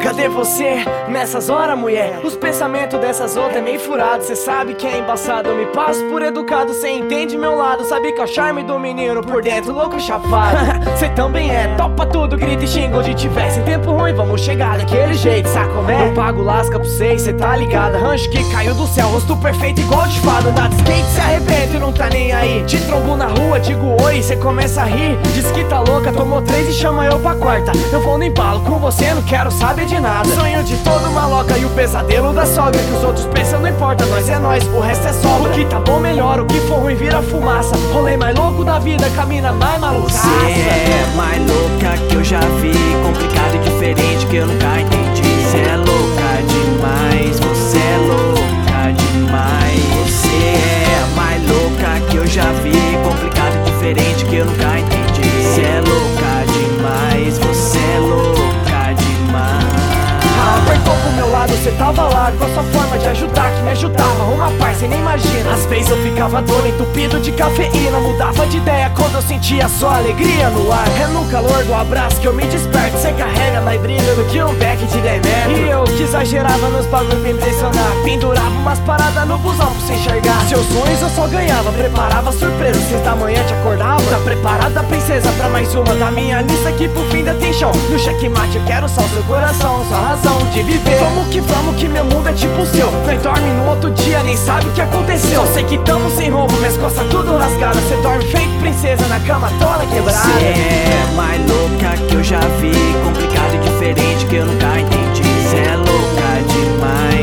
Cadê você nessas horas, mulher? Os pensamentos dessas outras é meio furado. Cê sabe que é embaçado, eu me passo por educado. Cê entende meu lado, sabe que é o charme do menino por dentro, louco chapado. Cê também é, topa tudo, grita e xinga onde tiver. Sem tempo ruim, vamos chegar daquele jeito, sacomé? Eu pago lasca pra vocês, cê tá ligado? Rancho que caiu do céu, rosto perfeito igual de fada. Dá de skate, se arrebenta e não tá nem aí. Te trombo na rua, digo oi, cê começa a rir. Diz que tá louca, tomou 3 e chama eu pra quarta. Eu vou no embalo com você, não quero saber de nada. Sonho de todo maloca e o pesadelo da sogra. Que os outros pensam não importa, nós é nós, o resto é sobra. O que tá bom melhor, o que for ruim vira fumaça. Rolê mais louco da vida, camina mais maluca. Você é mais louca que eu já vi, complicado e diferente que eu nunca entendi. Você é louca demais, você é louca demais. Você é mais louca que eu já vi, complicado e diferente que eu nunca entendi. Você é louca demais, você é louca demais. Apertou pro meu lado, cê tava lá com a sua forma de ajudar que me ajudava. Uma par, cê nem imagina. Às vezes eu ficava doido, entupido de cafeína. Mudava de ideia quando eu sentia sua alegria no ar. É no calor do abraço que eu me desperto. Cê carrega mais brilho do que um back de 10 metros. E eu que exagerava nos bagulho pra impressionar. Pendurava umas paradas no busão pra cê enxergar. Seus sonhos eu só ganhava, preparava surpresa. 6 da manhã te acordava, tá preparada princesa pra mais uma da minha lista que pro fim ainda tem chão. No checkmate eu quero só seu coração, sua razão de viver. Vamos que meu mundo é tipo o seu. Nós dorme no outro dia, nem sabe o que aconteceu. Só sei que tamo sem roubo, minhas costas tudo rasgadas. Cê dorme feito princesa na cama toda quebrada. Você é mais louca que eu já vi, complicado e diferente que eu nunca entendi. Você é louca demais.